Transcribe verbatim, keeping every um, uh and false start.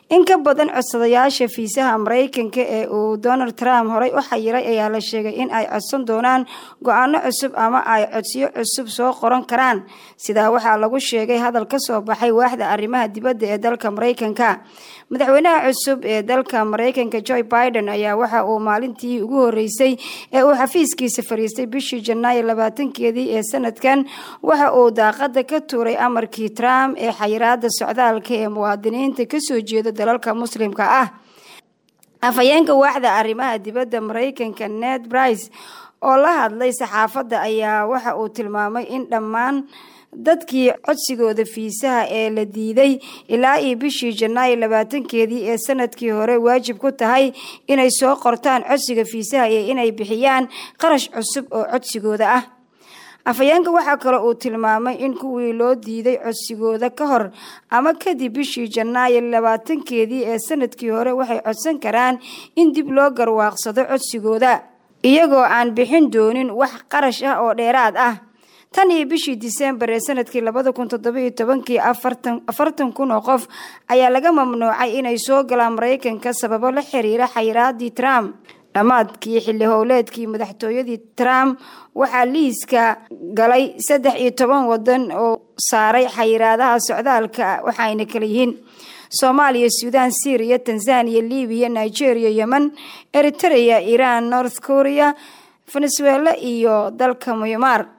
in ka badan codsadayaasha fiisaha Mareykanka ee uu Donald Trump horay u xayiray ayaa la sheegay in ay codsan doonaan go'aano cusub ama ay codsiyo cusub soo qoran karaan sida waxa lagu sheegay hadal ka soo baxay waaxda arrimaha dibadda ee dalka Mareykanka. madaxweynaha cusub ee dalka Mareykanka Joe Biden ayaa waxa uu maalintii ugu horeysay ee uu xafiiskiisa fariistay bishii Janaayo labaatankeedii ee sanadkan waxa uu daaqada ka tuuray amarkii Trump ee xayiraadda socdaalka ee muwaadiniinta ka soo jeeda dalalka muslimka ah. afhayeenka waaxda arrimaha dibadda Mareykanka Ned Price oo la hadlay saxaafadda ayaa waxa uu tilmaamay in dhammaan dadkii codsigooda fiisaha ee la diiday ilaa iyo bishii Janaayo labaatankeedii ee sanadkii hore waajib ku tahay inay soo qortaan codsiga fiisaha iyo inay bixiyaan qarash cusub oo codsigooda ah. afhayeenka waxa kale uu tilmaamay in kuwii loo diiday codsigooda ka hor ama kadib bishii Janaayo labaatankeedii ee sanadkii hore waxay codsan karaan in dib loo garwaaqsado codsigooda iyagoo aan bixin doonin wax qarash ah oo dheeraad ah. tan iyo bishii December ee sanadkii laba kun toddoba iyo toban afartan kun oo qof ayaa laga mamnuucay inay soo galaan Mareykanka sababo la xiriira xayiraadii Trump. dhamaadkii xilli howleedkii madaxtooyadii Trump waxaa liiska galay saddex iyo toban wadan oo saaray xayiraadaha socdaalka waxayna kala yihiin Soomaaliya, Suudaan, Syria, Tanzania, Liibiya, Nigeria, Yemen, Eritrea, Iran, North Korea, Venezuela iyo dalka Myanmar.